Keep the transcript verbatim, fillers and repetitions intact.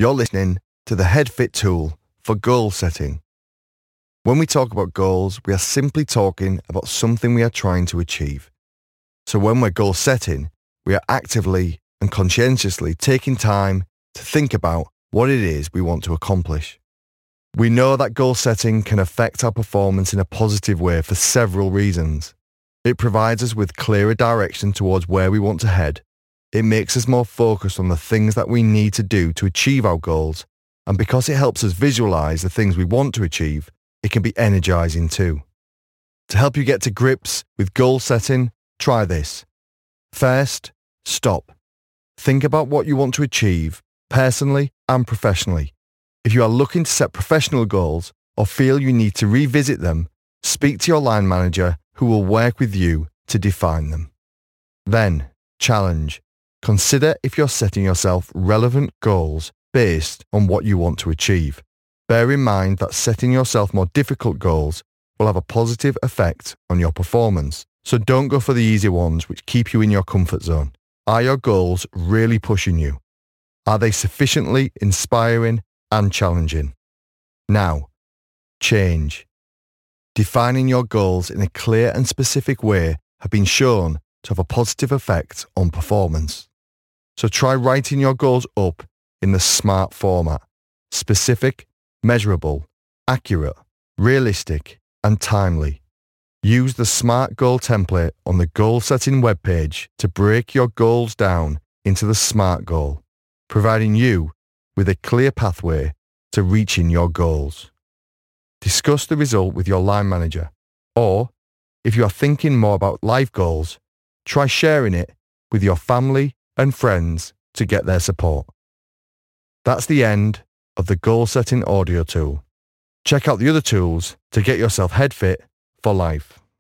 You're listening to the HeadFit tool for goal setting. When we talk about goals, we are simply talking about something we are trying to achieve. So when we're goal setting, we are actively and conscientiously taking time to think about what it is we want to accomplish. We know that goal setting can affect our performance in a positive way for several reasons. It provides us with clearer direction towards where we want to head. It makes us more focused on the things that we need to do to achieve our goals, and because it helps us visualize the things we want to achieve, it can be energizing too. To help you get to grips with goal setting, try this. First, stop. Think about what you want to achieve, personally and professionally. If you are looking to set professional goals or feel you need to revisit them, speak to your line manager who will work with you to define them. Then, challenge. Consider if you're setting yourself relevant goals based on what you want to achieve. Bear in mind that setting yourself more difficult goals will have a positive effect on your performance. So don't go for the easy ones which keep you in your comfort zone. Are your goals really pushing you? Are they sufficiently inspiring and challenging? Now, change. Defining your goals in a clear and specific way have been shown to have a positive effect on performance. So try writing your goals up in the SMART format: specific, measurable, accurate, realistic, and timely. Use the SMART goal template on the goal setting webpage to break your goals down into the SMART goal, providing you with a clear pathway to reaching your goals. Discuss the result with your line manager, or if you are thinking more about life goals, try sharing it with your family and friends to get their support. That's the end of the goal setting audio tool. Check out the other tools to get yourself head fit for life.